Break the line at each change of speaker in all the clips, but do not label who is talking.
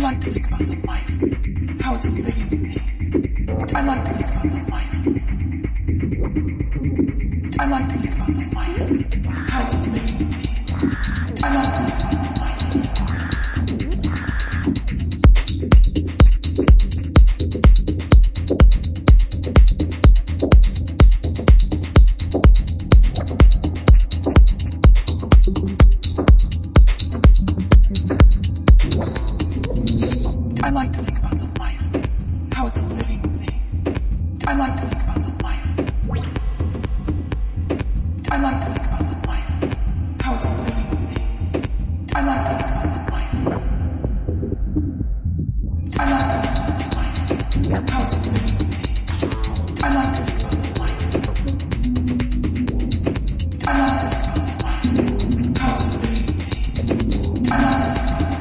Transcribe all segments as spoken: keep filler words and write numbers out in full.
like to think about the life, how it's a living thing. I like to think about the life. I like to think about the life, how it's a living thing. I like to think about the life. I like to think about the life, how it's a living thing. I like to think about the life. I like to think about the life, how it's a living thing. I like to think about the life. I like to think about the life, how it's a living thing. I like to think about the life. I like to think about the life, how it's a living thing. I like to think about the life.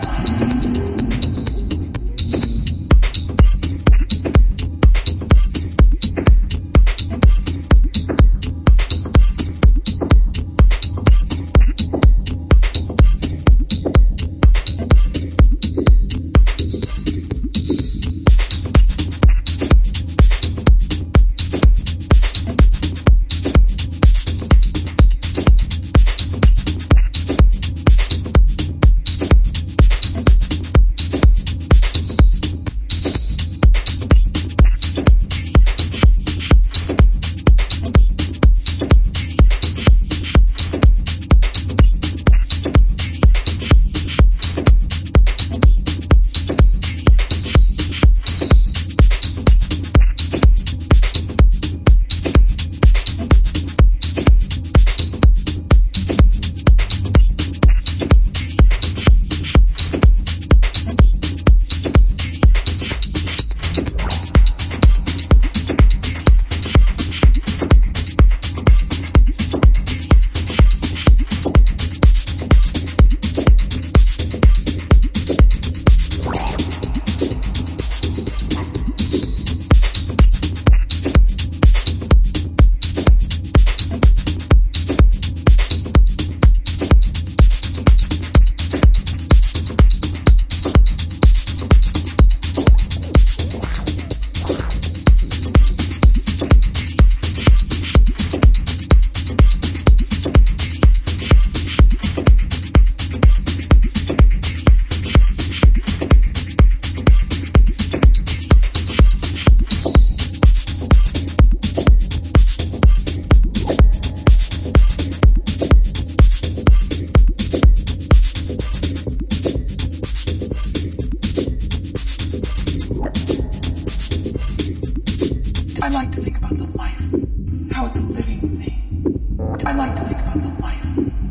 I like to think about the life, how it's a living thing. I like to think about the life.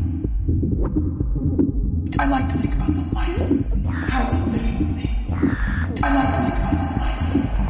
I like to think about the life, how it's a living thing. I like to think about the life.